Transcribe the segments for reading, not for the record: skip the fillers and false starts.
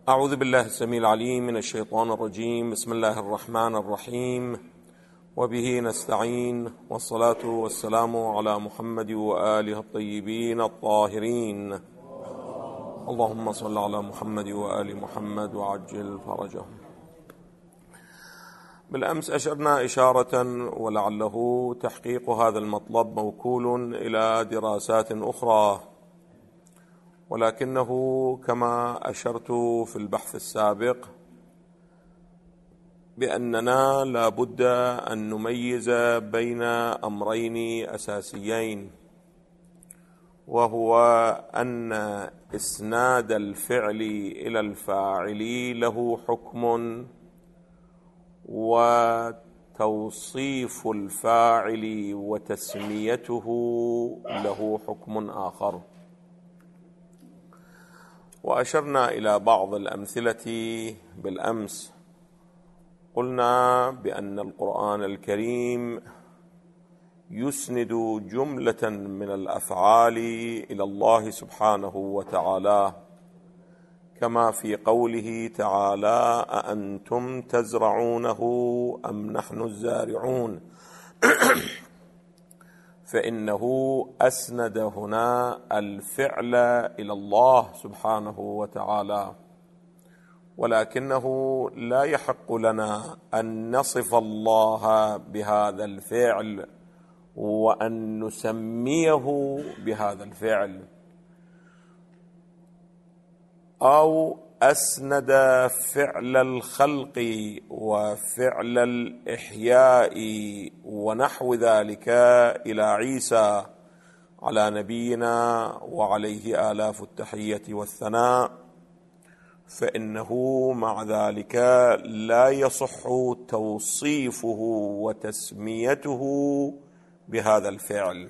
أعوذ بالله السميع العليم من الشيطان الرجيم. بسم الله الرحمن الرحيم، وبه نستعين، والصلاة والسلام على محمد وآله الطيبين الطاهرين. اللهم صل على محمد وآل محمد وعجل فرجهم. بالأمس أشرنا إشارة ولعله تحقيق هذا المطلب موكول إلى دراسات أخرى، ولكنه كما أشرت في البحث السابق بأننا لا بد أن نميز بين أمرين أساسيين، وهو أن إسناد الفعل إلى الفاعل له حكم، وتوصيف الفاعل وتسميته له حكم آخر. وأشرنا إلى بعض الأمثلة بالأمس. قلنا بأن القرآن الكريم يسند جملة من الأفعال إلى الله سبحانه وتعالى، كما في قوله تعالى: أأنتم تزرعونه أم نحن الزارعون، فإنه أسند هنا الفعل إلى الله سبحانه وتعالى، ولكنه لا يحق لنا أن نصف الله بهذا الفعل وأن نسميه بهذا الفعل، أو أسند فعل الخلق وفعل الإحياء ونحو ذلك إلى عيسى على نبينا وعليه آلاف التحية والثناء، فإنه مع ذلك لا يصح توصيفه وتسميته بهذا الفعل.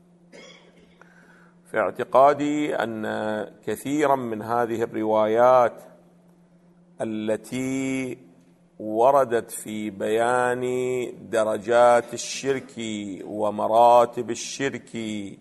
في اعتقادي أن كثيرا من هذه الروايات التي وردت في بيان درجات الشرك ومراتب الشرك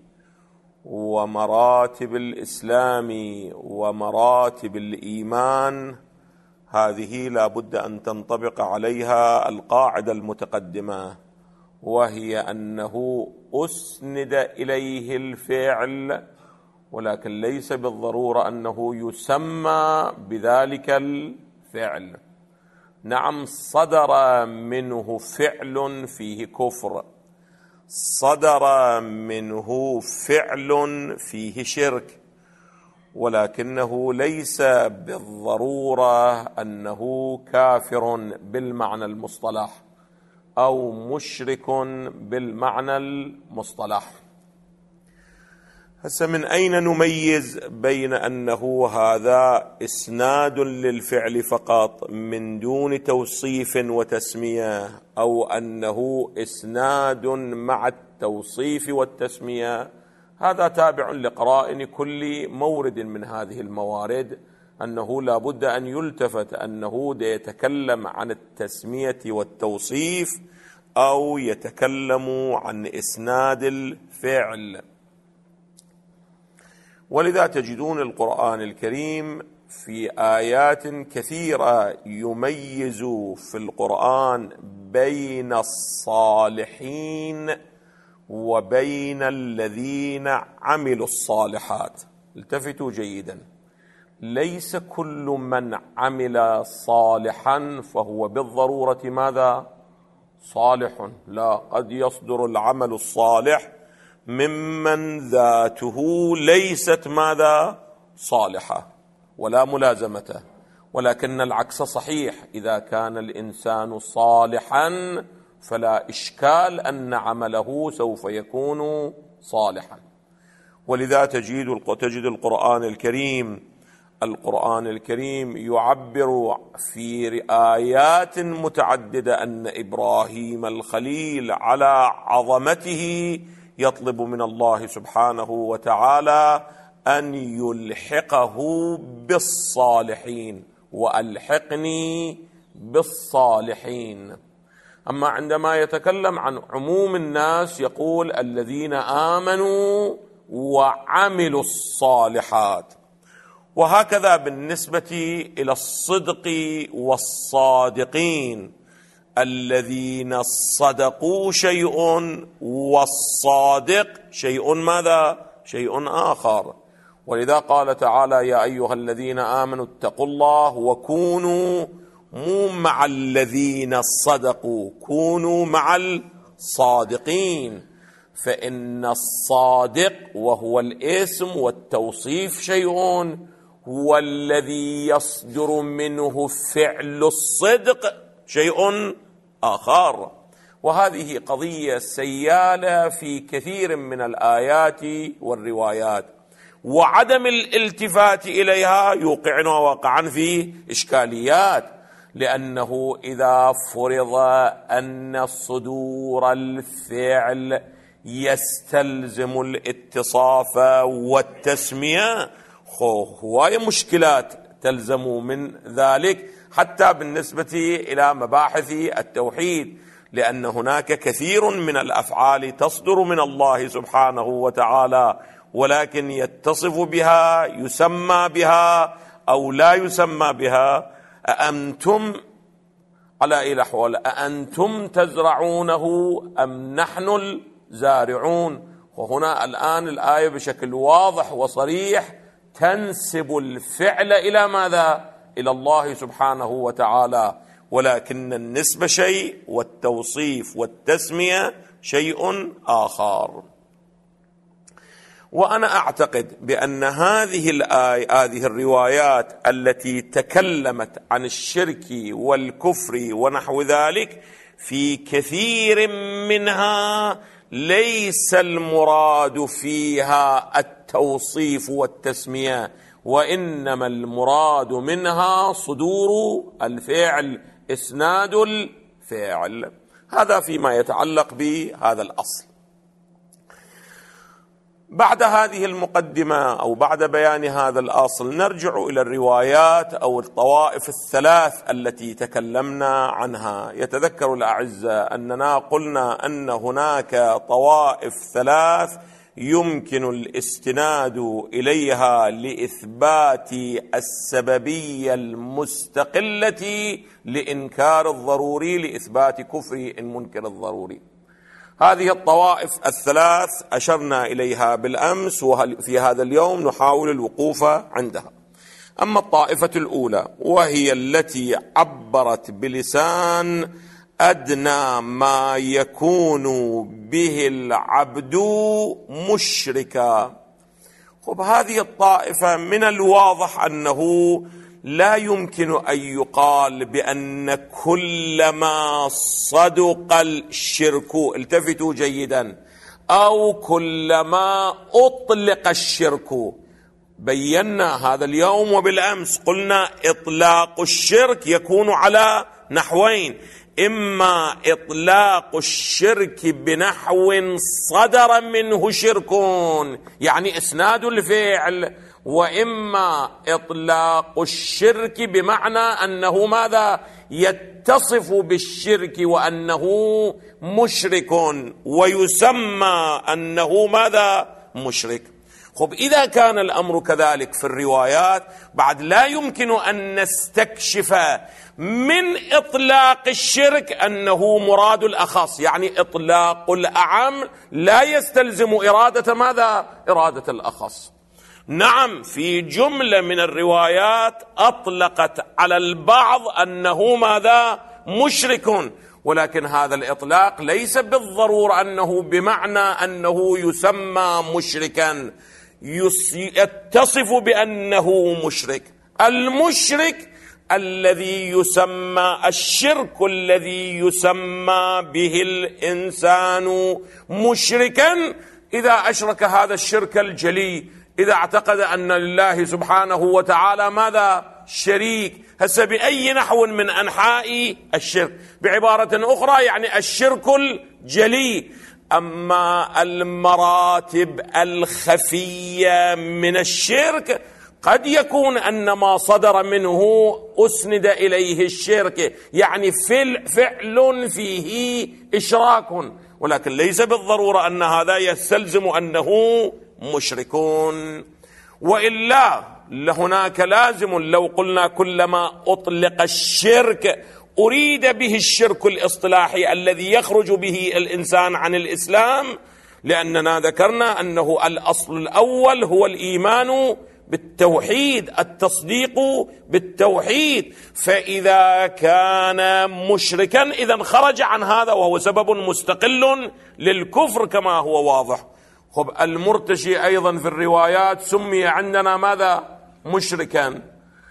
ومراتب الإسلام ومراتب الإيمان، هذه لا بد أن تنطبق عليها القاعدة المتقدمة، وهي أنه أسند إليه الفعل، ولكن ليس بالضرورة أنه يسمى بذلك الفعل. نعم، صدر منه فعل فيه كفر، صدر منه فعل فيه شرك، ولكنه ليس بالضرورة أنه كافر بالمعنى المصطلح أو مشرك بالمعنى المصطلح. هسه من أين نميز بين أنه هذا إسناد للفعل فقط من دون توصيف وتسمية، أو أنه إسناد مع التوصيف والتسمية؟ هذا تابع لقرائن كل مورد من هذه الموارد، أنه لا بد أن يلتفت أنه يتكلم عن التسمية والتوصيف أو يتكلم عن إسناد الفعل. ولذا تجدون القرآن الكريم في آيات كثيرة يميز في القرآن بين الصالحين وبين الذين عملوا الصالحات. التفتوا جيدا، ليس كل من عمل صالحا فهو بالضرورة ماذا؟ صالح. لا، قد يصدر العمل الصالح ممن ذاته ليست ماذا؟ صالحة ولا ملازمته، ولكن العكس صحيح. إذا كان الإنسان صالحا فلا إشكال أن عمله سوف يكون صالحا. ولذا تجد القرآن الكريم يعبر في آيات متعددة أن إبراهيم الخليل على عظمته يطلب من الله سبحانه وتعالى أن يلحقه بالصالحين، وألحقني بالصالحين. أما عندما يتكلم عن عموم الناس يقول الذين آمنوا وعملوا الصالحات. وهكذا بالنسبة إلى الصدق والصادقين، الذين صدقوا شيء والصادق شيء ماذا؟ شيء آخر. ولذا قال تعالى: يا أيها الذين آمنوا اتقوا الله وكونوا، مو مع الذين صدقوا، كونوا مع الصادقين، فإن الصادق وهو الاسم والتوصيف شيء، هو الذي يصدر منه فعل الصدق شيء آخر. وهذه قضية سيالة في كثير من الآيات والروايات، وعدم الالتفات إليها يوقعنا واقعا في إشكاليات، لأنه إذا فرض أن صدور الفعل يستلزم الاتصاف والتسمية، هواية مشكلات تلزم من ذلك، حتى بالنسبة إلى مباحث التوحيد، لأن هناك كثير من الأفعال تصدر من الله سبحانه وتعالى، ولكن يتصف بها، يسمى بها أو لا يسمى بها. أأنتم على الأحوال، أأنتم تزرعونه أم نحن الزارعون؟ وهنا الآن الآية بشكل واضح وصريح تنسب الفعل إلى ماذا؟ إلى الله سبحانه وتعالى، ولكن النسبة شيء والتوصيف والتسمية شيء آخر. وأنا أعتقد بأن هذه الروايات التي تكلمت عن الشرك والكفر ونحو ذلك، في كثير منها ليس المراد فيها التوصيف والتسمية، وإنما المراد منها صدور الفعل، إسناد الفعل. هذا فيما يتعلق بهذا الأصل. بعد هذه المقدمة أو بعد بيان هذا الأصل، نرجع إلى الروايات أو الطوائف الثلاث التي تكلمنا عنها. يتذكر الأعزاء أننا قلنا أن هناك طوائف ثلاث يمكن الاستناد إليها لإثبات السببية المستقلة لإنكار الضروري، لإثبات كفر المنكر الضروري. هذه الطوائف الثلاث أشرنا إليها بالأمس، وفي هذا اليوم نحاول الوقوف عندها. أما الطائفة الأولى، وهي التي عبرت بلسان أدنى ما يكون به العبد مشركا. هذه الطائفة من الواضح أنه لا يمكن أن يقال بأن كلما صدق الشرك، التفتوا جيدا، أو كلما أطلق الشرك. بينا هذا اليوم وبالأمس، قلنا إطلاق الشرك يكون على نحوين: إما إطلاق الشرك بنحو صدر منه شرك، يعني إسناد الفعل، وإما إطلاق الشرك بمعنى أنه ماذا؟ يتصف بالشرك وأنه مشرك ويسمى أنه ماذا؟ مشرك. إذا كان الأمر كذلك في الروايات، بعد لا يمكن أن نستكشف من إطلاق الشرك أنه مراد الأخص، يعني إطلاق الأعم لا يستلزم إرادة ماذا؟ إرادة الأخص. نعم، في جملة من الروايات أطلقت على البعض أنه ماذا؟ مشرك، ولكن هذا الإطلاق ليس بالضرورة أنه بمعنى أنه يسمى مشركا، يتصف بأنه مشرك. المشرك الذي يسمى، الشرك الذي يسمى به الإنسان مشركا، إذا أشرك هذا الشرك الجلي، إذا اعتقد أن لله سبحانه وتعالى ماذا؟ شريك، هسه بأي نحو من أنحاء الشرك، بعبارة أخرى يعني الشرك الجلي. أما المراتب الخفية من الشرك، قد يكون أن ما صدر منه أسند إليه الشرك، يعني فعل فيه إشراك، ولكن ليس بالضرورة أن هذا يستلزم أنه مشركون. وإلا هناك لازم لو قلنا كلما أطلق الشرك أريد به الشرك الاصطلاحي الذي يخرج به الإنسان عن الإسلام، لأننا ذكرنا أنه الأصل الأول هو الإيمان بالتوحيد، التصديق بالتوحيد، فإذا كان مشركا إذن خرج عن هذا وهو سبب مستقل للكفر كما هو واضح. خب المرتشي أيضا في الروايات سمي عندنا ماذا؟ مشركا.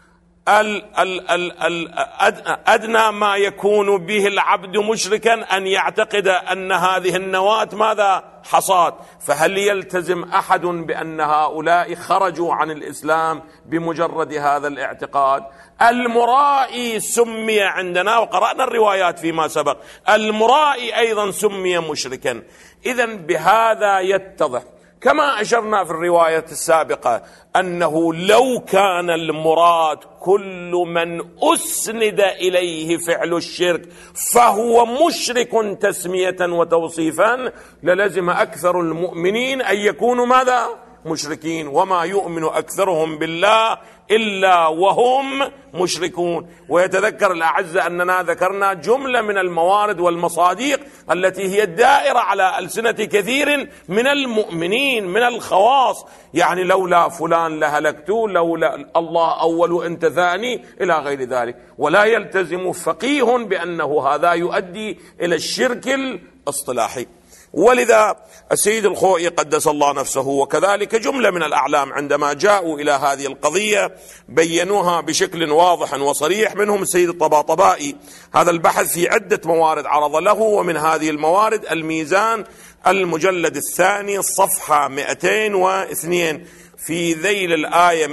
أدنى ما يكون به العبد مشركا أن يعتقد أن هذه النواة ماذا؟ حصاد. فهل يلتزم أحد بأن هؤلاء خرجوا عن الإسلام بمجرد هذا الاعتقاد؟ المرائي سمي عندنا، وقرأنا الروايات فيما سبق، المرائي أيضا سمي مشركا. إذن بهذا يتضح كما أشرنا في الرواية السابقة أنه لو كان المراد كل من أسند إليه فعل الشرك فهو مشرك تسمية وتوصيفا، للزم أكثر المؤمنين أن يكونوا ماذا؟ مشركين. وما يؤمن أكثرهم بالله إلا وهم مشركون. ويتذكر الأعزة أننا ذكرنا جملة من الموارد والمصادق التي هي الدائرة على ألسنة كثير من المؤمنين من الخواص، يعني لولا فلان لهلكت، لولا الله أول وأنت ثاني، إلى غير ذلك. ولا يلتزم فقيه بأنه هذا يؤدي إلى الشرك الاصطلاحي. ولذا السيد الخوئي قدس الله نفسه وكذلك جملة من الأعلام عندما جاءوا إلى هذه القضية بينوها بشكل واضح وصريح، منهم السيد الطباطبائي. هذا البحث في عدة موارد عرض له، ومن هذه الموارد الميزان المجلد الثاني صفحة 202 في ذيل الآية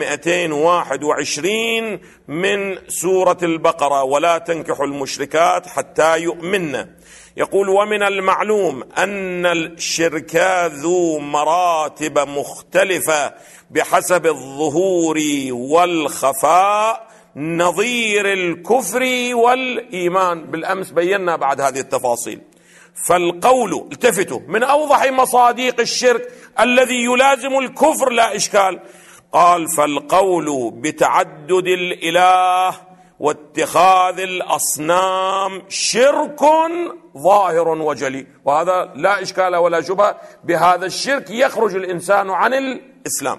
221 من سورة البقرة: ولا تنكحوا المشركات حتى يؤمنن. يقول: ومن المعلوم أن الشرك ذو مراتب مختلفة بحسب الظهور والخفاء نظير الكفر والإيمان. بالأمس بينا بعد هذه التفاصيل. فالقول، التفتوا، من أوضح مصادق الشرك الذي يلازم الكفر لا إشكال، قال: فالقول بتعدد الإله واتخاذ الأصنام شرك ظاهر وجلي. وهذا لا إشكال ولا شبهة، بهذا الشرك يخرج الإنسان عن الإسلام.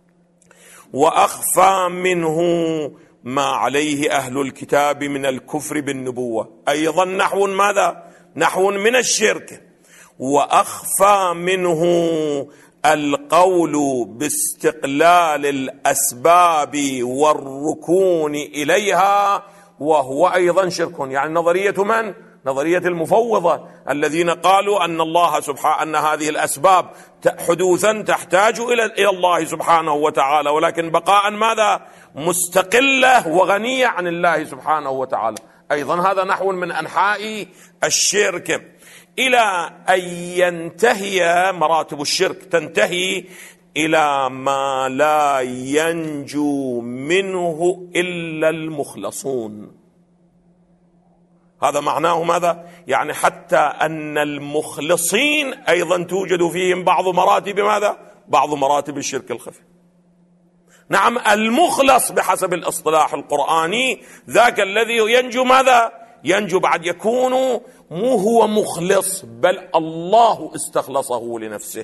وأخفى منه ما عليه أهل الكتاب من الكفر بالنبوة، أيضا نحو ماذا؟ نحو من الشرك. وأخفى منه القول باستقلال الأسباب والركون إليها، وهو أيضا شرك. يعني نظرية من؟ نظرية المفوضة الذين قالوا أن الله سبحانه أن هذه الأسباب حدوثا تحتاج إلى الله سبحانه وتعالى، ولكن بقاء ماذا؟ مستقلة وغنية عن الله سبحانه وتعالى. أيضا هذا نحو من أنحاء الشرك، إلى أن ينتهي مراتب الشرك، تنتهي إلى ما لا ينجو منه إلا المخلصون. هذا معناه ماذا؟ يعني حتى أن المخلصين أيضا توجد فيهم بعض مراتب ماذا؟ بعض مراتب الشرك الخفي. نعم، المخلص بحسب الاصطلاح القرآني ذاك الذي ينجو ماذا؟ ينجو بعد يكون مو هو مخلص، بل الله استخلصه لنفسه.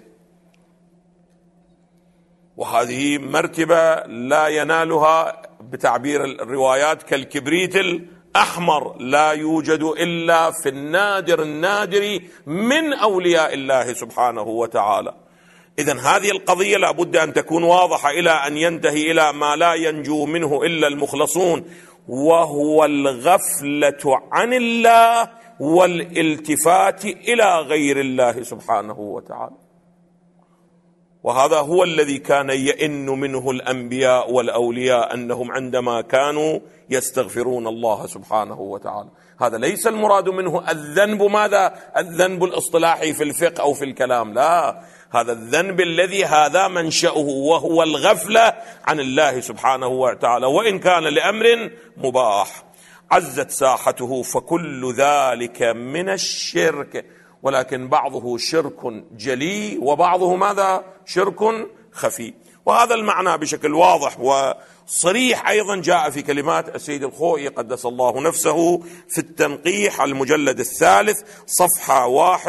وهذه مرتبة لا ينالها بتعبير الروايات كالكبريت الأحمر، لا يوجد إلا في النادر النادر من أولياء الله سبحانه وتعالى. إذن هذه القضية لا بد أن تكون واضحة إلى أن ينتهي إلى ما لا ينجو منه إلا المخلصون، وهو الغفلة عن الله والالتفات إلى غير الله سبحانه وتعالى. وهذا هو الذي كان يئن منه الأنبياء والأولياء، أنهم عندما كانوا يستغفرون الله سبحانه وتعالى. هذا ليس المراد منه الذنب ماذا؟ الذنب الاصطلاحي في الفقه أو في الكلام، لا، هذا الذنب الذي هذا منشأه، وهو الغفلة عن الله سبحانه وتعالى، وإن كان لأمر مباح. عزت ساحته فكل ذلك من الشرك، ولكن بعضه شرك جلي وبعضه ماذا؟ شرك خفي. وهذا المعنى بشكل واضح صريح أيضا جاء في كلمات السيد الخوئي قدس الله نفسه في التنقيح المجلد الثالث صفحة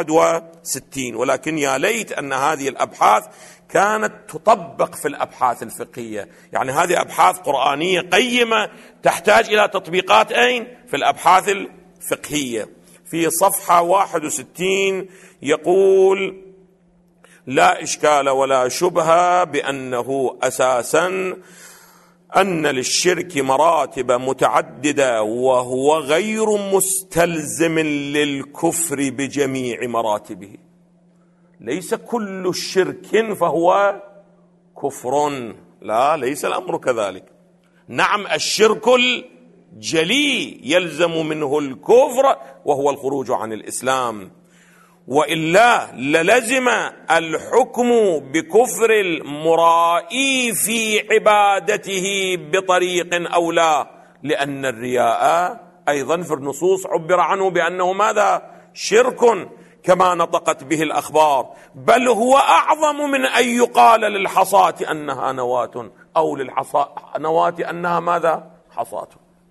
61. ولكن يا ليت أن هذه الأبحاث كانت تطبق في الأبحاث الفقهية، يعني هذه أبحاث قرآنية قيمة تحتاج إلى تطبيقات أين؟ في الأبحاث الفقهية. في صفحة 61 يقول: لا إشكال ولا شبهة بأنه أساساً أن للشرك مراتب متعددة، وهو غير مستلزم للكفر بجميع مراتبه. ليس كل شرك فهو كفر، لا، ليس الأمر كذلك. نعم، الشرك الجلي يلزم منه الكفر وهو الخروج عن الإسلام، وإلا للزم الحكم بكفر المرائي في عبادته بطريق أو لا، لأن الرياء أيضا في النصوص عبر عنه بأنه ماذا؟ شرك كما نطقت به الأخبار، بل هو أعظم من أن يقال للحصاة أنها نواة، أو للنواة أنها ماذا؟ حصاة.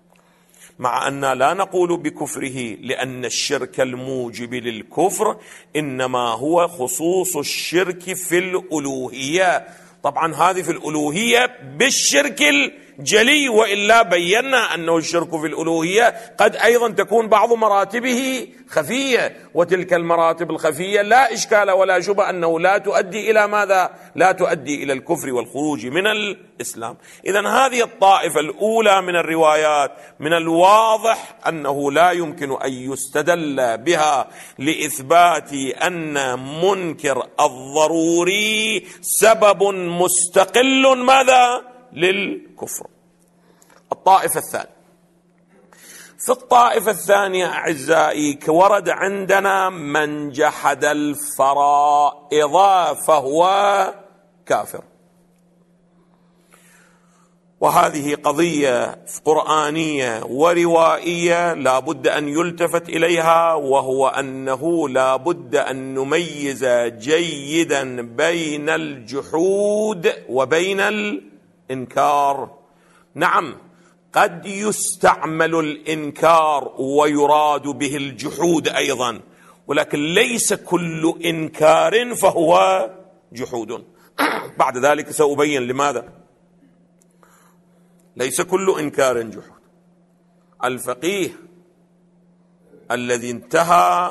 مع أن لا نقول بكفره، لأن الشرك الموجب للكفر إنما هو خصوص الشرك في الألوهية. طبعا هذه في الألوهية بالشرك الجلي، وإلا بينا أنه الشرك في الألوهية قد أيضا تكون بعض مراتبه خفية، وتلك المراتب الخفية لا إشكال ولا شبهة أنه لا تؤدي إلى ماذا؟ لا تؤدي إلى الكفر والخروج من الإسلام. إذن هذه الطائفة الأولى من الروايات من الواضح أنه لا يمكن أن يستدل بها لإثبات أن منكر الضروري سبب مستقل ماذا؟ للكفر. الطائفة الثانية، في الطائفة الثانية أعزائي ورد عندنا من جحد الفرائض فهو كافر، وهذه قضية قرآنية وروائية لا بد أن يلتفت إليها، وهو أنه لا بد أن نميز جيدا بين الجحود وبين الإنكار. نعم، قد يستعمل الإنكار ويراد به الجحود أيضا، ولكن ليس كل إنكار فهو جحود. بعد ذلك سأبين لماذا. ليس كل إنكار جحود. الفقيه الذي انتهى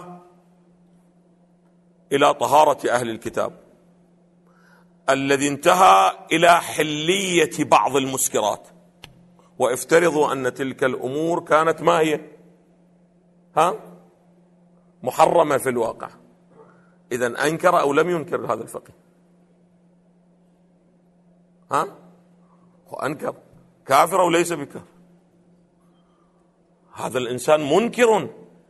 إلى طهارة أهل الكتاب، الذي انتهى إلى حلية بعض المسكرات، وافترضوا أن تلك الأمور كانت ما هي؟ محرمة في الواقع. إذن أنكر أو لم ينكر هذا الفقيه؟ وأنكر، كافر أو ليس بكافر؟ هذا الإنسان منكر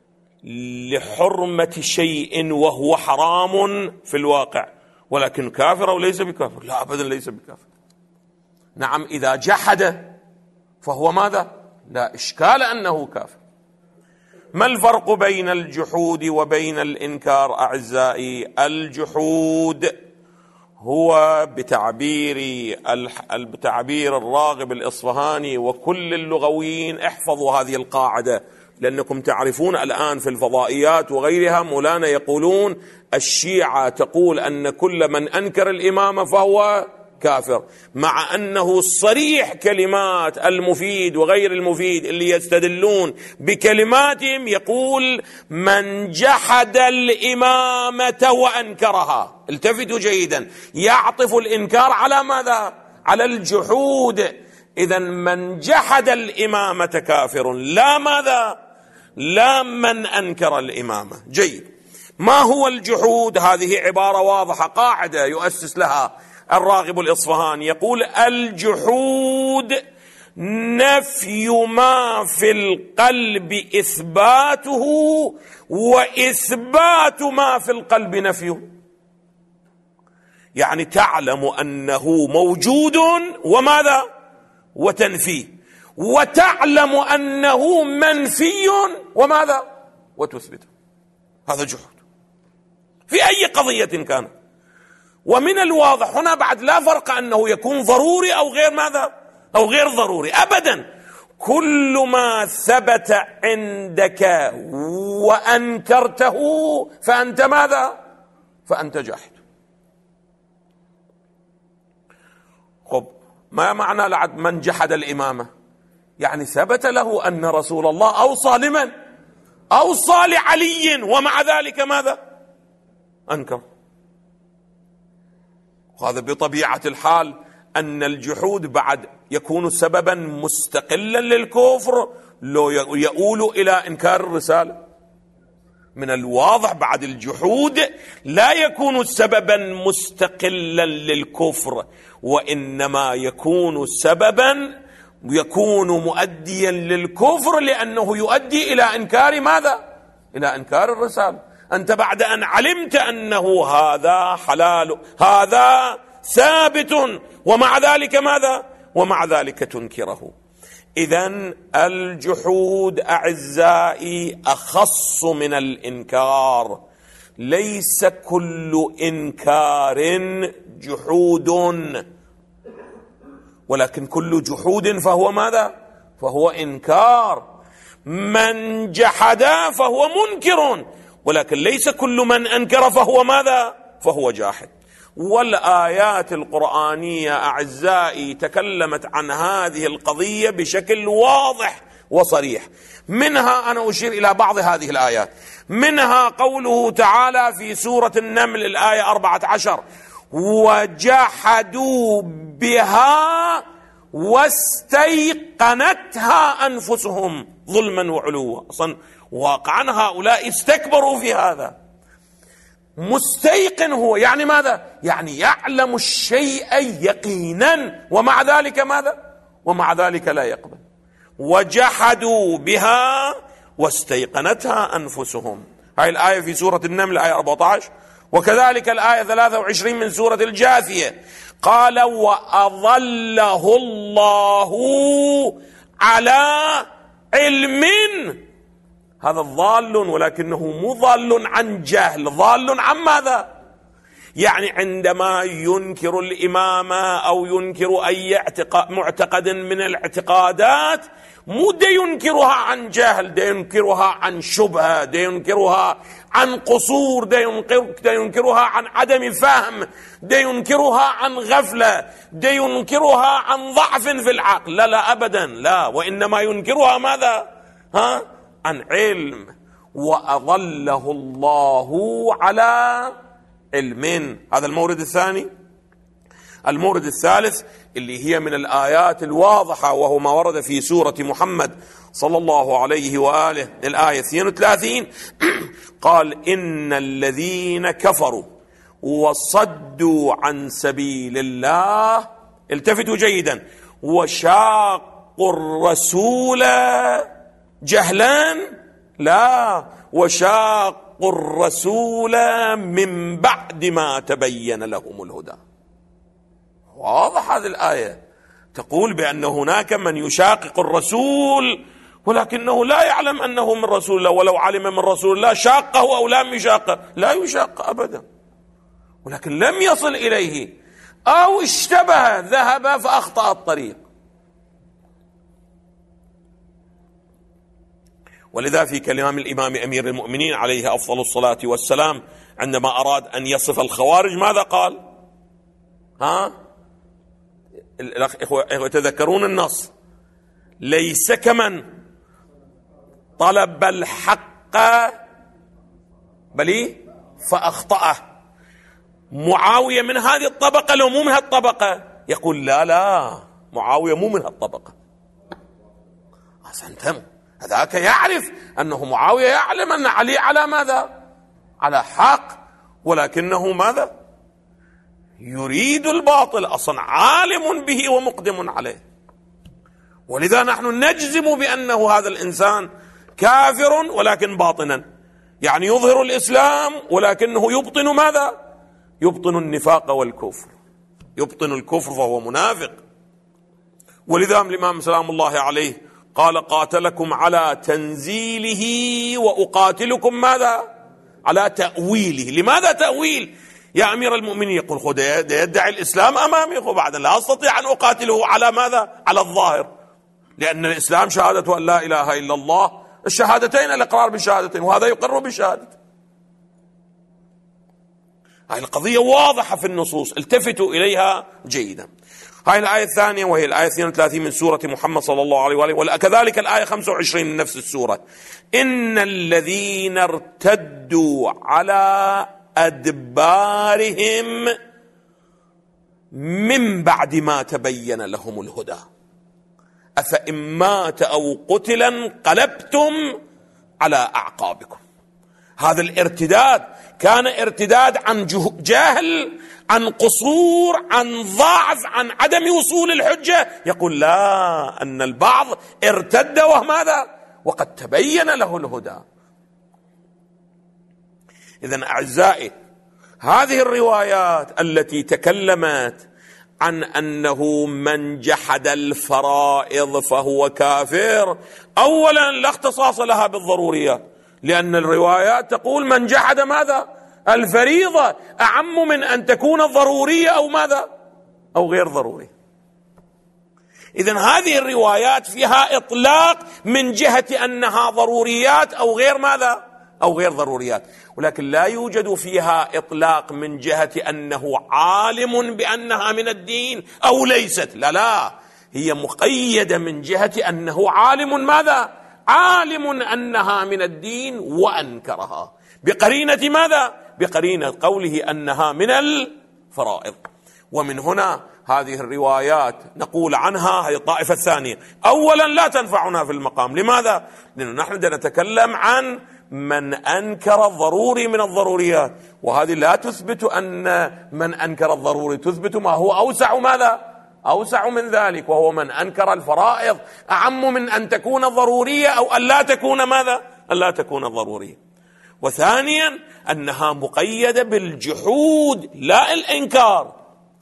لحرمة شيء وهو حرام في الواقع، ولكن كافر أو ليس بكافر؟ لا أبدا، ليس بكافر. نعم، إذا جحد فهو ماذا؟ لا إشكال أنه كافر. ما الفرق بين الجحود وبين الإنكار أعزائي؟ الجحود هو بتعبير الراغب الإصفهاني وكل اللغويين، احفظوا هذه القاعدة لأنكم تعرفون الآن في الفضائيات وغيرها مولانا يقولون الشيعة تقول أن كل من أنكر الإمامة فهو كافر، مع أنه صريح كلمات المفيد وغير المفيد اللي يستدلون بكلماتهم يقول من جحد الإمامة وأنكرها. التفتوا جيدا، يعطف الإنكار على ماذا؟ على الجحود. إذن من جحد الإمامة كافر، لا ماذا؟ لا من أنكر الإمامة. جيد. ما هو الجحود؟ هذه عبارة واضحة، قاعدة يؤسس لها الراغب الإصفهاني، يقول الجحود نفي ما في القلب إثباته، وإثبات ما في القلب نفيه. يعني تعلم أنه موجود وماذا؟ وتنفيه، وتعلم أنه منفي وماذا؟ وتثبته. هذا جحود في أي قضية كانت. ومن الواضح هنا بعد لا فرق أنه يكون ضروري أو غير ماذا؟ أو غير ضروري أبدا. كل ما ثبت عندك وأنكرته فأنت ماذا؟ فأنت جاحد. خب ما معنى لعد من جحد الإمامة؟ يعني ثبت له أن رسول الله أوصى لمن؟ أوصى لعلي، ومع ذلك ماذا؟ أنكر. وهذا بطبيعة الحال أن الجحود بعد يكون سببا مستقلا للكفر، لو يؤول إلى إنكار الرسالة. من الواضح بعد الجحود لا يكون سببا مستقلا للكفر، وإنما يكون سببا يكون مؤديا للكفر، لأنه يؤدي إلى إنكار ماذا؟ إلى إنكار الرسالة. أنت بعد أن علمت أنه هذا حلال، هذا ثابت، ومع ذلك ماذا؟ ومع ذلك تنكره. إذن الجحود أعزائي أخص من الإنكار. ليس كل إنكار جحود، ولكن كل جحود فهو ماذا؟ فهو إنكار. من جحد فهو منكر، ولكن ليس كل من أنكر فهو ماذا؟ فهو جاحد. والآيات القرآنية أعزائي تكلمت عن هذه القضية بشكل واضح وصريح. منها أنا أشير إلى بعض هذه الآيات، منها قوله تعالى في سورة النمل الآية 14: وجحدوا بها واستيقنتها أنفسهم ظلما وعلوا. أصلا واقعا هؤلاء استكبروا في هذا. مستيقن هو يعني ماذا؟ يعني يعلم الشيء يقينا، ومع ذلك ماذا؟ ومع ذلك لا يقبل. وجحدوا بها واستيقنتها أنفسهم. هاي الآية في سورة النمل آية 14، وكذلك الآية 23 من سورة الجاثية: قال وأضله الله على علم. هذا ضال، ولكنه مضل عن جهل. ضال عن ماذا؟ يعني عندما ينكر الإمامة أو ينكر أي معتقد من الاعتقادات، مو دا ينكرها عن جهل، دا ينكرها عن شبهة، دا ينكرها عن قصور، دا ينكرها عن عدم فهم، دا ينكرها عن غفلة، دا ينكرها عن ضعف في العقل. لا لا أبدا، لا، وإنما ينكرها ماذا؟ عن علم. وأضله الله على علم. هذا المورد الثاني. المورد الثالث اللي هي من الآيات الواضحة، وهو ما ورد في سورة محمد صلى الله عليه وآله الآية 32: قال إن الذين كفروا وصدوا عن سبيل الله، التفتوا جيدا، وشاقوا الرسول جهلا، لا، وشاقوا الرسول من بعد ما تبين لهم الهدى. واضح هذه الآية تقول بأن هناك من يشاقق الرسول ولكنه لا يعلم أنه من رسول الله، ولو علم من رسول الله شاقه أو لم يشاقه، لا يشاق أبدا، ولكن لم يصل إليه أو اشتبه، ذهب فأخطأ الطريق. ولذا في كلام الإمام أمير المؤمنين عليه أفضل الصلاة والسلام عندما أراد أن يصف الخوارج ماذا قال؟ إخوة تذكرون النص: ليس كمن طلب الحق بل فأخطأه. معاوية من هذه الطبقة لو مو من هالطبقة؟ يقول لا لا، معاوية مو من هالطبقة. أحسنتم. هذاك يعرف أنه معاوية يعلم أن علي على ماذا؟ على حق، ولكنه ماذا؟ يريد الباطل، أصلا عالم به ومقدم عليه. ولذا نحن نجزم بأنه هذا الإنسان كافر ولكن باطنا، يعني يظهر الإسلام ولكنه يبطن ماذا؟ يبطن النفاق والكفر، يبطن الكفر فهو منافق. ولذا الإمام سلام الله عليه قال: قاتلكم على تنزيله وأقاتلكم ماذا؟ على تأويله. لماذا تأويل؟ يا أمير المؤمنين، يقول خذ يدعي الإسلام أمامي، وبعد لا أستطيع أن أقاتله على ماذا؟ على الظاهر، لأن الإسلام شهادة أن لا إله إلا الله، الشهادتين الإقرار بالشهادتين، وهذا يقر بالشهادة. هذه القضية واضحة في النصوص، التفتوا إليها جيدا. هاي الآية الثانية وهي الآية 32 من سورة محمد صلى الله عليه وآله، وكذلك الآية 25 من نفس السورة: إن الذين ارتدوا على أدبارهم من بعد ما تبين لهم الهدى أفإن مات أو قتل انقلبتم على أعقابكم. هذا الارتداد كان ارتداد عن جهل، عن قصور، عن ضعف، عن عدم وصول الحجة. يقول لا، أن البعض ارتد وماذا؟ وقد تبين له الهدى. إذن أعزائي، هذه الروايات التي تكلمت عن أنه من جحد الفرائض فهو كافر، أولا لا اختصاص لها بالضروريات، لأن الروايات تقول من جحد ماذا؟ الفريضة، أعم من أن تكون ضرورية أو ماذا؟ أو غير ضروري. إذن هذه الروايات فيها إطلاق من جهة أنها ضروريات أو غير ماذا؟ أو غير ضروريات، ولكن لا يوجد فيها إطلاق من جهة أنه عالم بأنها من الدين أو ليست. لا، هي مقيدة من جهة أنه عالم ماذا؟ عالم أنها من الدين وأنكرها بقرينة ماذا؟ بقرينة قوله أنها من الفرائض. ومن هنا هذه الروايات نقول عنها، هذه الطائفة الثانية، أولا لا تنفعنا في المقام. لماذا؟ لأنه نحن نتكلم عن من أنكر الضروري من الضروريات، وهذه لا تثبت أن من أنكر الضروري، تثبت ما هو أوسع ماذا؟ أوسع من ذلك، وهو من أنكر الفرائض، أعم من أن تكون ضرورية أو أن لا تكون ماذا؟ أن لا تكون ضرورية. وثانيا أنها مقيدة بالجحود لا الإنكار.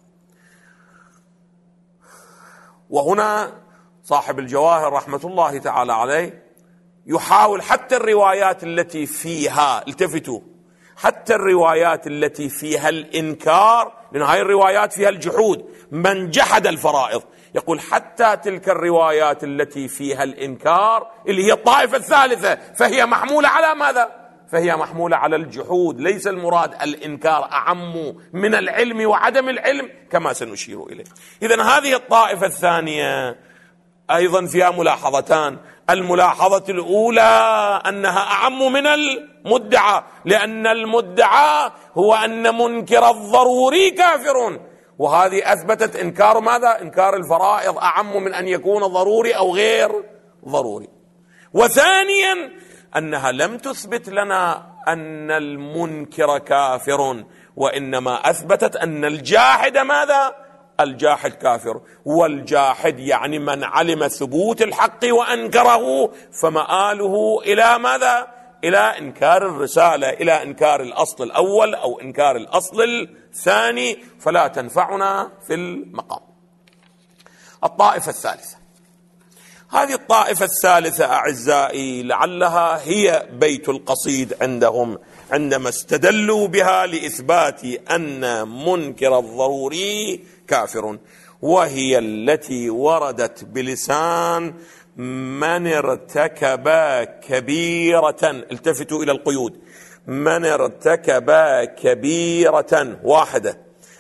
وهنا صاحب الجواهر رحمة الله تعالى عليه يحاول حتى الروايات التي فيها، التفتوا، حتى الروايات التي فيها الإنكار، لأن هاي الروايات فيها الجحود، من جحد الفرائض، يقول حتى تلك الروايات التي فيها الإنكار اللي هي الطائفة الثالثة فهي محمولة على ماذا؟ فهي محمولة على الجحود، ليس المراد الإنكار أعم من العلم وعدم العلم كما سنشير إليه. إذن هذه الطائفة الثانية أيضا فيها ملاحظتان. الملاحظة الأولى أنها أعم من المدعى، لأن المدعى هو أن منكر الضروري كافر، وهذه أثبتت إنكار ماذا؟ إنكار الفرائض أعم من أن يكون ضروري أو غير ضروري. وثانيا أنها لم تثبت لنا أن المنكر كافر، وإنما أثبتت أن الجاحد ماذا؟ الجاحد كافر. والجاحد يعني من علم ثبوت الحق وأنكره، فمآله إلى ماذا؟ إلى إنكار الرسالة، إلى إنكار الأصل الأول أو إنكار الأصل الثاني، فلا تنفعنا في المقام. الطائفة الثالثة، هذه الطائفة الثالثة أعزائي لعلها هي بيت القصيد عندهم عندما استدلوا بها لإثبات أن منكر الضروري كافر، وهي التي وردت بلسان من ارتكب كبيرة. التفتوا إلى القيود: من ارتكب كبيرة واحدة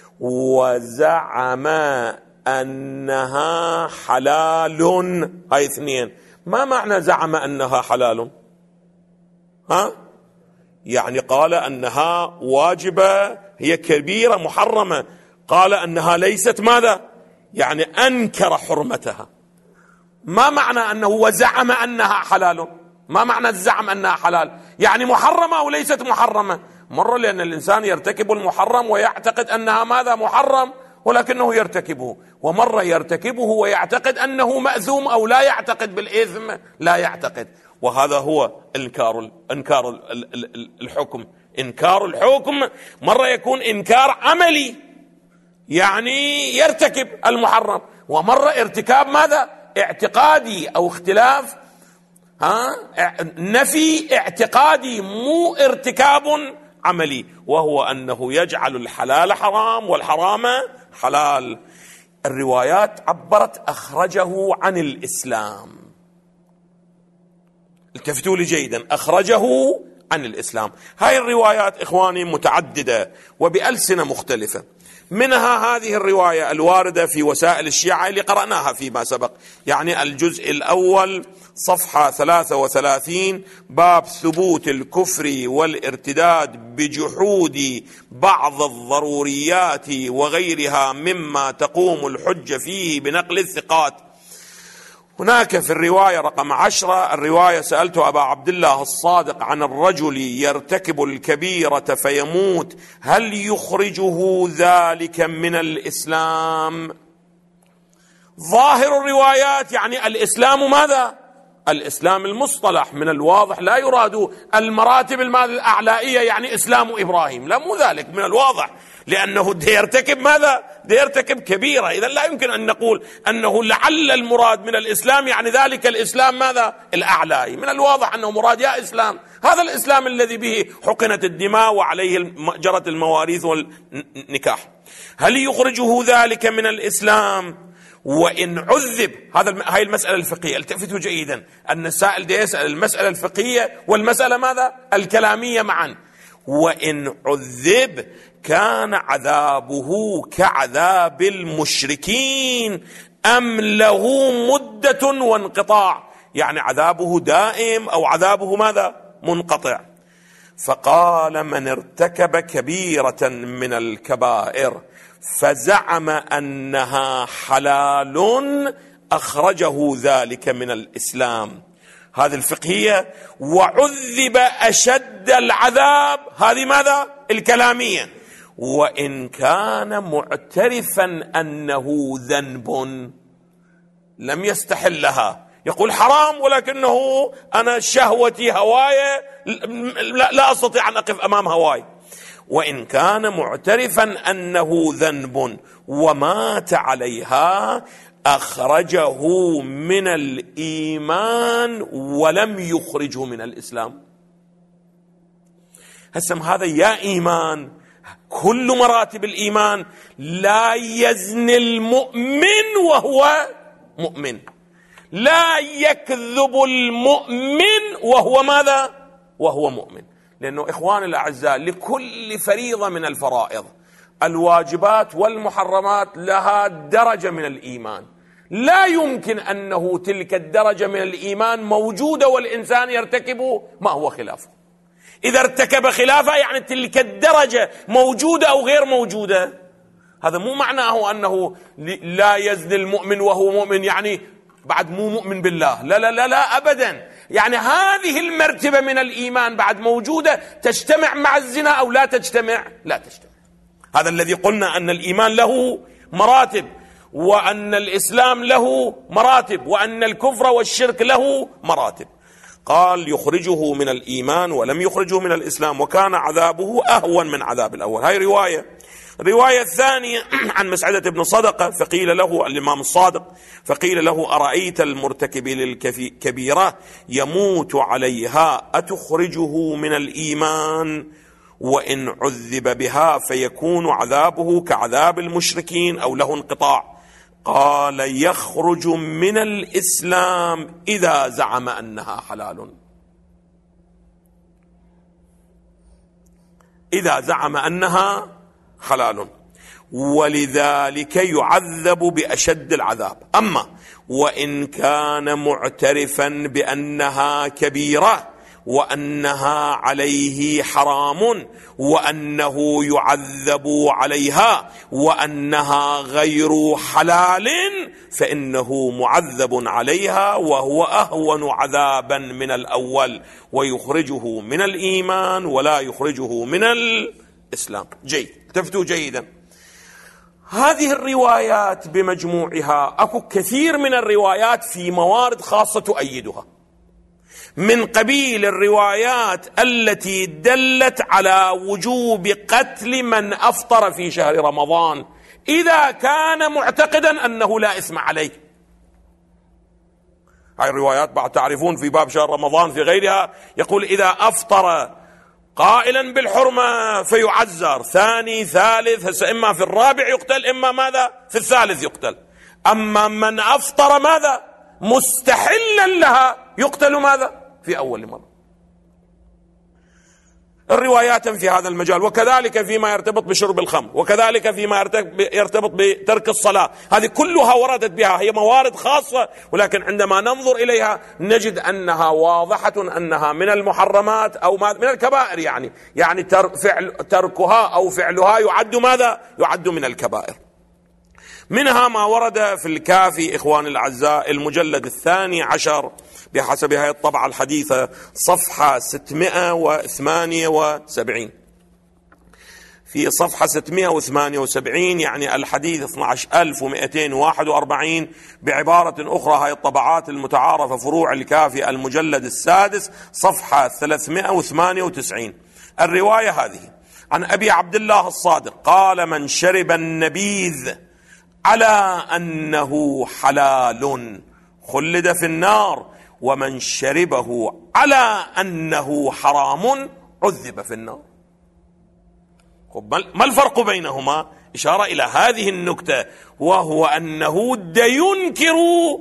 وزعم أنها حلال. هاي اثنين. ما معنى زعم أنها حلال؟ يعني قال أنها واجبة، هي كبيرة محرمة، قال أنها ليست ماذا؟ يعني أنكر حرمتها. ما معنى أنه وزعم أنها حلال؟ ما معنى الزعم أنها حلال؟ يعني محرمة أو ليست محرمة؟ مرة لأن الإنسان يرتكب المحرم ويعتقد أنها ماذا؟ محرم، ولكنه يرتكبه، ومرة يرتكبه ويعتقد أنه مأثوم أو لا يعتقد بالإثم، لا يعتقد. وهذا هو إنكار الحكم. إنكار الحكم مرة يكون إنكار عملي، يعني يرتكب المحرم، ومرة ارتكاب ماذا؟ اعتقادي أو اختلاف نفي اعتقادي، مو ارتكاب عملي، وهو أنه يجعل الحلال حرام والحرام حلال. الروايات عبرت أخرجه عن الإسلام، التفتوا لي جيدا، أخرجه عن الإسلام. هاي الروايات إخواني متعددة وبألسنة مختلفة، منها هذه الرواية الواردة في وسائل الشيعة اللي قرأناها فيما سبق، يعني الجزء الأول صفحة 33 باب ثبوت الكفر والارتداد بجحود بعض الضروريات وغيرها مما تقوم الحجة فيه بنقل الثقات. هناك في الرواية رقم 10 الرواية سألت أبا عبد الله الصادق عن الرجل يرتكب الكبيرة فيموت هل يخرجه ذلك من الإسلام؟ ظاهر الروايات يعني الإسلام ماذا؟ الإسلام المصطلح، من الواضح لا يراد المراتب الأعلائية يعني إسلام إبراهيم، لا مو ذلك، من الواضح لأنه يرتكب ماذا؟ يرتكب كبيرة، إذا لا يمكن أن نقول أنه لعل المراد من الإسلام يعني ذلك الإسلام ماذا؟ الأعلائي، من الواضح أنه مراد يا إسلام هذا الإسلام الذي به حقنت الدماء وعليه جرت المواريث والنكاح. هل يخرجه ذلك من الإسلام؟ وإن عذب، هاي المسألة الفقهية، التفتوا جيدا أن السائل ده يسأل المسألة الفقهية والمسألة ماذا؟ الكلامية معا. وإن عذب كان عذابه كعذاب المشركين أم له مدة وانقطاع، يعني عذابه دائم أو عذابه ماذا؟ منقطع. فقال من ارتكب كبيرة من الكبائر فزعم أنها حلال أخرجه ذلك من الإسلام. هذه الفقهية. وعذب أشد العذاب، هذه ماذا؟ الكلامية. وإن كان معترفا أنه ذنب لم يستحلها، يقول حرام ولكنه أنا شهوتي هواية لا أستطيع أن أقف أمام هواي. وإن كان معترفا أنه ذنب ومات عليها أخرجه من الإيمان ولم يخرجه من الإسلام. هسم هذا يا إيمان كل مراتب الإيمان، لا يزني المؤمن وهو مؤمن، لا يكذب المؤمن وهو ماذا؟ وهو مؤمن. لأنه إخواني الأعزاء لكل فريضة من الفرائض الواجبات والمحرمات لها درجة من الإيمان، لا يمكن أنه تلك الدرجة من الإيمان موجودة والإنسان يرتكب ما هو خلافه. إذا ارتكب خلافه يعني تلك الدرجة موجودة أو غير موجودة. هذا مو معناه أنه لا يزني المؤمن وهو مؤمن يعني بعد مو مؤمن بالله، لا لا لا لا أبدا، يعني هذه المرتبة من الإيمان بعد موجودة، تجتمع مع الزنا أو لا تجتمع؟ لا تجتمع. هذا الذي قلنا أن الإيمان له مراتب، وأن الإسلام له مراتب، وأن الكفر والشرك له مراتب. قال يخرجه من الإيمان ولم يخرجه من الإسلام وكان عذابه أهون من عذاب الأول. هاي رواية. الرواية الثانية عن مسعدة بن صدقة فقيل له الإمام الصادق فقيل له أرأيت المرتكب للكبيرة يموت عليها أتخرجه من الإيمان؟ وإن عذب بها فيكون عذابه كعذاب المشركين أو له انقطاع. قال يخرج من الإسلام إذا زعم أنها حلال، إذا زعم أنها حلال، ولذلك يعذب بأشد العذاب. أما وإن كان معترفا بأنها كبيرة وأنها عليه حرام وأنه يعذب عليها وأنها غير حلال فإنه معذب عليها وهو أهون عذابا من الأول، ويخرجه من الإيمان ولا يخرجه من الإسلام. جيد، التفتوا جيدا. هذه الروايات بمجموعها أكو كثير من الروايات في موارد خاصة تؤيدها، من قبيل الروايات التي دلت على وجوب قتل من أفطر في شهر رمضان إذا كان معتقدا أنه لا إثم عليه. هاي الروايات بعد تعرفون في باب شهر رمضان في غيرها يقول إذا أفطر قائلا بالحرمة فيعزر، ثاني ثالث، هسه إما في الرابع يقتل إما ماذا في الثالث يقتل. أما من أفطر ماذا مستحلا لها يقتل ماذا في أول مرة. الروايات في هذا المجال، وكذلك فيما يرتبط بشرب الخمر، وكذلك فيما يرتبط بترك الصلاة، هذه كلها وردت بها، هي موارد خاصة، ولكن عندما ننظر إليها نجد أنها واضحة أنها من المحرمات أو من الكبائر، يعني تركها أو فعلها يعد ماذا؟ يعد من الكبائر. منها ما ورد في الكافي إخواني الأعزاء المجلد 12 بحسب هذه الطبعة الحديثة صفحة 678. في صفحة 678 يعني الحديث 12241 بعبارة أخرى، هذه الطبعات المتعارفة فروع الكافي المجلد 6 صفحة 398. الرواية هذه عن أبي عبد الله الصادق قال: من شرب النبيذ على أنه حلال خلد في النار، ومن شربه على أنه حرام عذب في النار. ما الفرق بينهما؟ إشارة إلى هذه النكتة، وهو أنه ينكر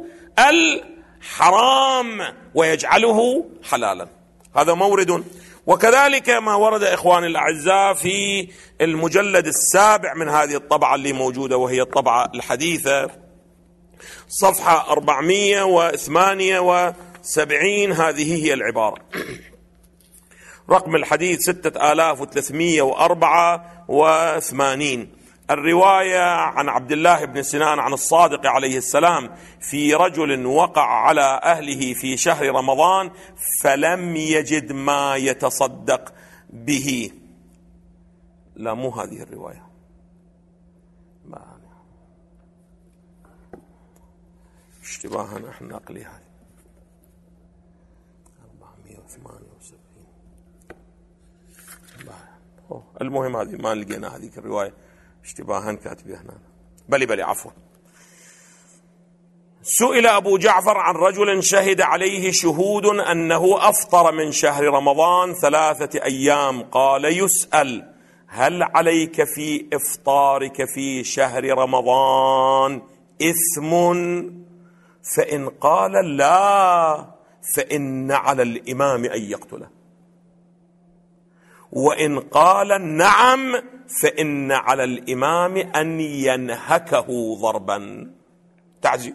الحرام ويجعله حلالا. هذا مورد. وكذلك ما ورد إخواني الأعزاء في المجلد 7 من هذه الطبعة اللي موجودة، وهي الطبعة الحديثة صفحة 478. هذه هي العبارة، رقم الحديث 6384. الرواية عن عبد الله بن سنان عن الصادق عليه السلام في رجل وقع على أهله في شهر رمضان فلم يجد ما يتصدق به. لا، مو هذه الرواية، اشتباها نحن نقلي هذه 478. المهم هذه ما لقينا هذيك الرواية، اشتباها كاتبها هنا. بلي عفوا. سئل أبو جعفر عن رجل شهد عليه شهود أنه أفطر من شهر رمضان 3 أيام، قال: يسأل: هل عليك في إفطارك في شهر رمضان إثم؟ فإن قال لا فإن على الإمام أن يقتله، وإن قال نعم فإن على الإمام أن ينهكه ضربا تعزير.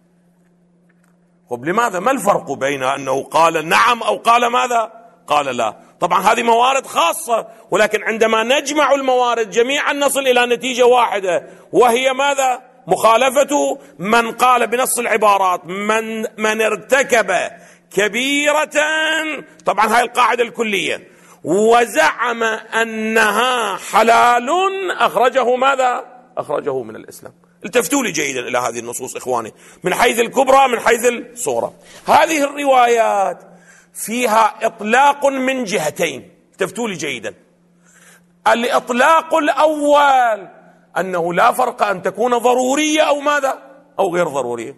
لماذا؟ ما الفرق بين أنه قال نعم أو قال ماذا؟ قال لا. طبعا هذه موارد خاصة، ولكن عندما نجمع الموارد جميعا نصل إلى نتيجة واحدة، وهي ماذا؟ مخالفة من قال بنص العبارات: من ارتكب كبيرة، طبعا هاي القاعدة الكلية، وزعم أنها حلال أخرجه ماذا؟ أخرجه من الإسلام. التفتوا لي جيدا إلى هذه النصوص إخواني، من حيث الكبرى من حيث الصغرى. هذه الروايات فيها إطلاق من جهتين، التفتوا لي جيدا. الإطلاق الأول أنه لا فرق أن تكون ضرورية أو ماذا؟ أو غير ضرورية،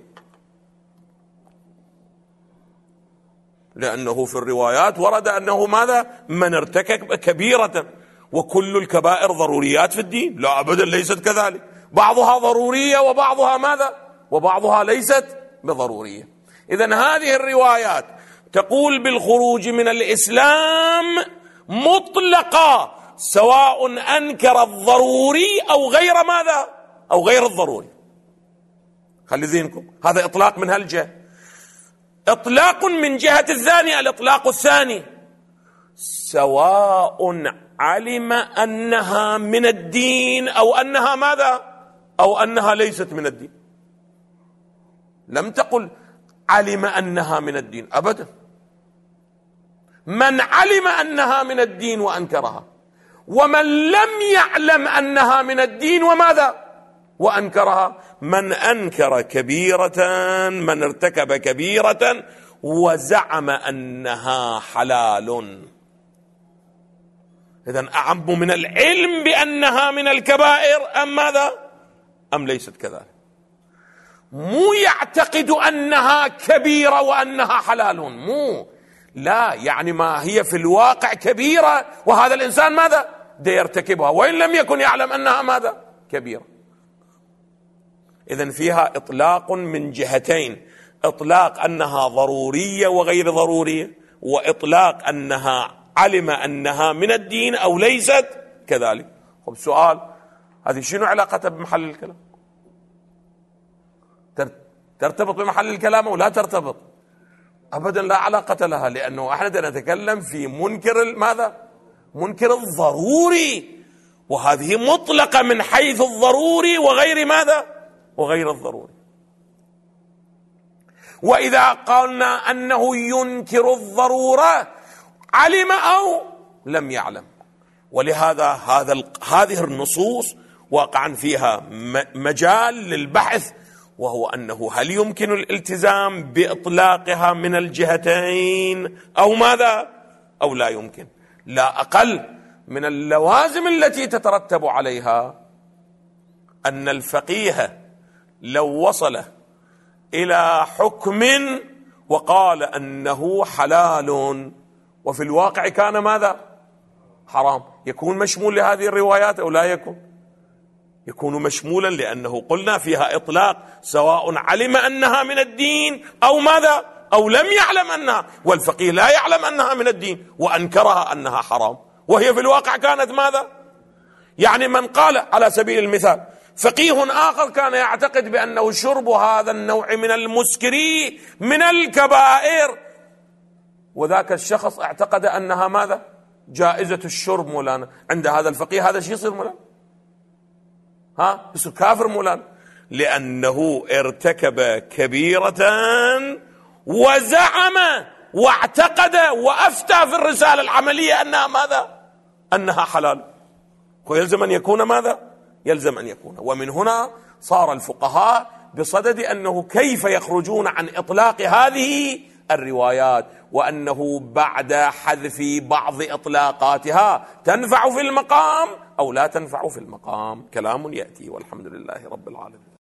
لأنه في الروايات ورد أنه ماذا؟ من ارتكب كبيرة، وكل الكبائر ضروريات في الدين؟ لا أبدا، ليست كذلك، بعضها ضرورية وبعضها ماذا؟ وبعضها ليست بضرورية. إذن هذه الروايات تقول بالخروج من الإسلام مطلقة، سواء أنكر الضروري أو غير ماذا؟ أو غير الضروري. خلي ذهنكم، هذا إطلاق من هالجهة. إطلاق من جهة الثانية، الإطلاق الثاني: سواء علم أنها من الدين أو أنها ماذا؟ أو أنها ليست من الدين. لم تقل علم أنها من الدين أبدا. من علم أنها من الدين وأنكرها، ومن لم يعلم أنها من الدين وماذا؟ وأنكرها. من أنكر كبيرة، من ارتكب كبيرة وزعم أنها حلال. إذن أعم من العلم بأنها من الكبائر أم ماذا؟ أم ليست كذلك؟ مو يعتقد أنها كبيرة وأنها حلال، مو، لا، يعني ما هي في الواقع كبيرة وهذا الإنسان ماذا؟ ده يرتكبها وإن لم يكن يعلم أنها ماذا؟ كبيرة. إذن فيها إطلاق من جهتين: إطلاق أنها ضرورية وغير ضرورية، وإطلاق أنها علم أنها من الدين أو ليست كذلك. طب سؤال، هذه شنو علاقتها بمحل الكلام؟ ترتبط بمحل الكلام أو لا ترتبط؟ أبدا لا علاقة لها، لأنه احنا نتكلم في منكر ماذا؟ منكر الضروري، وهذه مطلقة من حيث الضروري وغير ماذا؟ وغير الضروري. وإذا قلنا أنه ينكر الضرورة علم أو لم يعلم. ولهذا هذه النصوص واقعا فيها مجال للبحث، وهو أنه هل يمكن الالتزام بإطلاقها من الجهتين أو ماذا؟ أو لا يمكن. لا أقل من اللوازم التي تترتب عليها أن الفقيه لو وصل إلى حكم وقال أنه حلال وفي الواقع كان ماذا؟ حرام، يكون مشمول لهذه الروايات أو لا يكون؟ يكون مشمولا، لأنه قلنا فيها إطلاق سواء علم أنها من الدين أو ماذا؟ أو لم يعلم أنها. والفقيه لا يعلم أنها من الدين وأنكرها أنها حرام، وهي في الواقع كانت ماذا؟ يعني من قال على سبيل المثال فقيه آخر كان يعتقد بأنه شرب هذا النوع من المسكري من الكبائر، وذاك الشخص اعتقد أنها ماذا؟ جائزة الشرب مولانا. عند هذا الفقيه هذا شيء يصير مولانا؟ يصير كافر مولانا، لأنه ارتكب كبيرة وزعم واعتقد وأفتى في الرسالة العملية أنها ماذا؟ أنها حلال، ويلزم أن يكون ماذا؟ يلزم أن يكون. ومن هنا صار الفقهاء بصدد أنه كيف يخرجون عن إطلاق هذه الروايات، وأنه بعد حذف بعض إطلاقاتها تنفع في المقام أو لا تنفع في المقام. كلام يأتي، والحمد لله رب العالمين.